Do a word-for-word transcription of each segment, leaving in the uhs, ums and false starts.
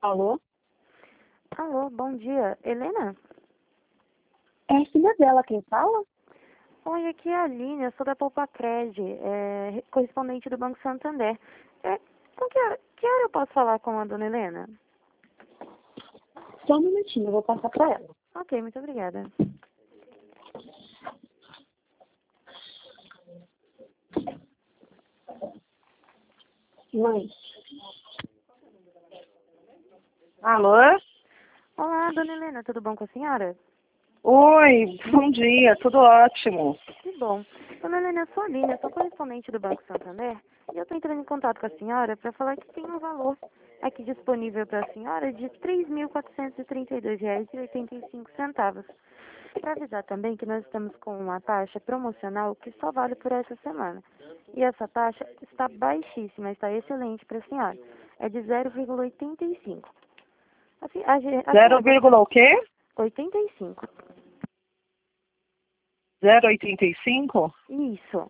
Alô? Alô, bom dia. Helena? É a filha dela quem fala? Oi, aqui é a Aline, eu sou da Poupa-Cred, é, correspondente do Banco Santander. É, com que, hora- que hora eu posso falar com a dona Helena? Só um minutinho, eu vou passar pra ela. Ok, muito obrigada. Mãe. Alô? Olá, dona Helena, tudo bom com a senhora? Oi, bom dia, tudo ótimo. Que bom. Dona Helena, eu sou a Aline, eu sou correspondente do Banco Santander e eu estou entrando em contato com a senhora para falar que tem um valor aqui disponível para a senhora de três mil quatrocentos e trinta e dois reais e oitenta e cinco centavos. Para avisar também que nós estamos com uma taxa promocional que só vale por essa semana. E essa taxa está baixíssima, está excelente para a senhora. É de zero vírgula oitenta e cinco. Assim, a, ge- a Zero senhora- vírgula o quê? oitenta e cinco. Zero oitenta e cinco? Isso.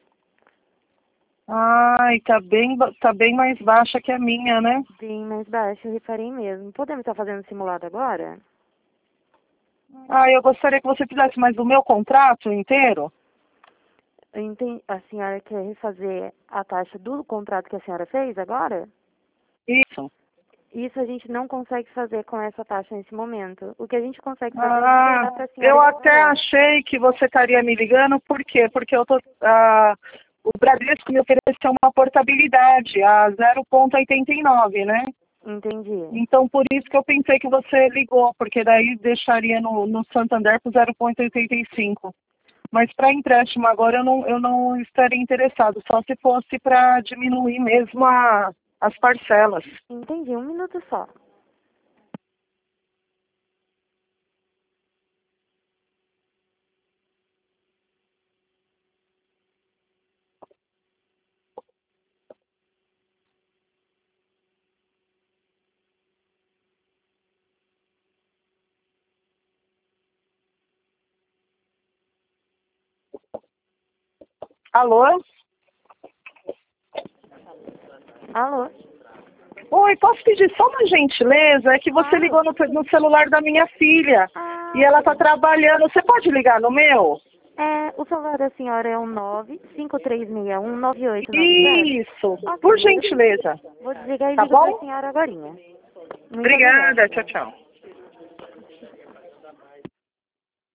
Ai, tá bem, ba- tá bem mais baixa que a minha, né? Bem mais baixo, eu reparei mesmo. Podemos estar fazendo simulado agora? Ah, eu gostaria que você fizesse mais o meu contrato inteiro. Eu entendi. A senhora quer refazer a taxa do contrato que a senhora fez agora? Isso. Isso a gente não consegue fazer com essa taxa nesse momento. O que a gente consegue fazer é Ah, liberar para a senhora eu esse até valor. achei que você estaria me ligando, por quê? Porque eu tô, ah, o Bradesco me ofereceu uma portabilidade a zero vírgula oitenta e nove, né? Entendi. Então, por isso que eu pensei que você ligou, porque daí deixaria no, no Santander por zero vírgula oitenta e cinco. Mas para empréstimo agora eu não, eu não estaria interessado, só se fosse para diminuir mesmo a, as parcelas. Entendi. Um minuto só. Alô? Alô? Oi, posso pedir só uma gentileza? É que você Claro. ligou no, no celular da minha filha Ah, e ela está trabalhando. Você pode ligar no meu? é, o celular da senhora é o nove cinco três seis um nove oito nove zero. Isso, Ok, por vou des- gentileza. Vou desligar e Tá ligo para a bom? senhora agorinha. Muito Obrigada, obrigada. tchau, tchau.